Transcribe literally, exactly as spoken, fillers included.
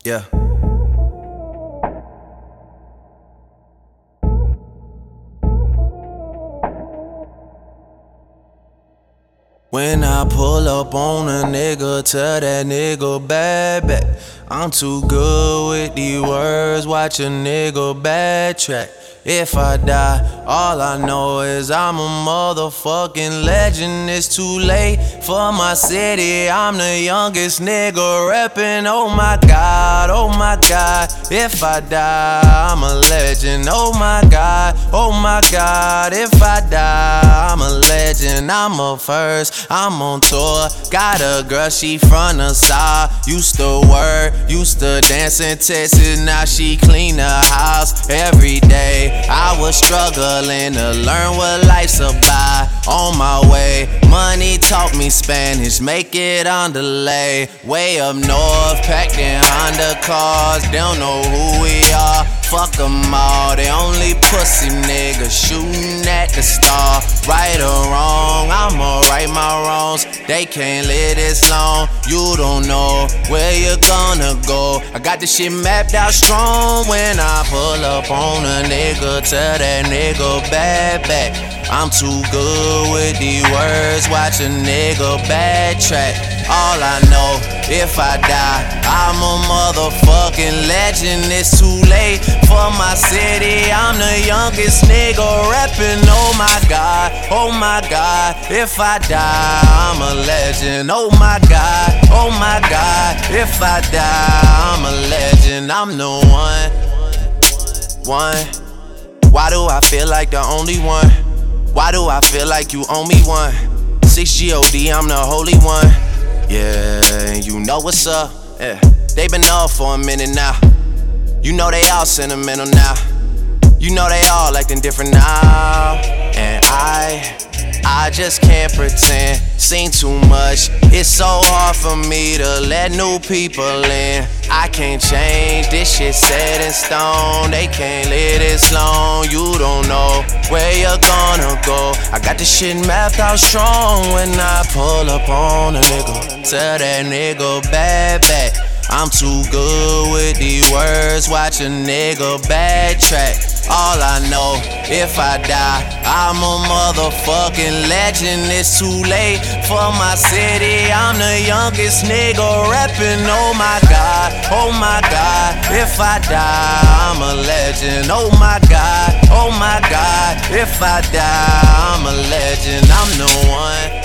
Yeah. When I pull up on a nigga, tell that nigga bad back. I'm too good with these words, watch a nigga backtrack. If I die, all I know is I'm a motherfucking legend. It's too late for my city, I'm the youngest nigga reppin'. Oh my God, oh my God, if I die, I'm a legend. Oh my God, oh my God, if I die, I'm a legend. I'm a first, I'm on tour, got a girl, she from the south. Used to work, used to dance in Texas, now she clean the house every day. I was struggling to learn what life's about. On my way, money taught me Spanish, make it on delay. Way up north, packed in Honda cars, they don't know who we are. Fuck them all, they only pussy niggas shooting at the star. Right or wrong, I'ma right my wrongs. They can't live this long, you don't know where you're gonna go. I got this shit mapped out strong. When I pull up on a nigga, tell that nigga bad back. I'm too good with these words, watch a nigga backtrack. All I know, if I die, I'm a motherfucking legend. It's too late for my city, I'm the youngest nigga reppin'. Oh my God, oh my God, if I die, I'm a legend. Oh my God, oh my God, if I die, I'm a legend. I'm the one, one. Why do I feel like the only one? Why do I feel like you owe me one? six G O D, I'm the holy one. Yeah, you know what's up. Yeah, they been up for a minute now. You know they all sentimental now. You know they all acting different now. And I, I just can't pretend. Seen too much, it's so hard for me to let new people in. I can't change, this shit set in stone. They can't live this long, you don't know where you're gonna go. I got this shit mapped out strong. When I pull up on a nigga, tell that nigga bad back. I'm too good with these words, watch a nigga backtrack. All I know, if I die, I'm a motherfucking legend. It's too late for my city, I'm the youngest nigga reppin'. Oh my God, oh my God, if I die, I'm a legend. Oh my God, oh my God, if I die, I'm a legend. I'm the one.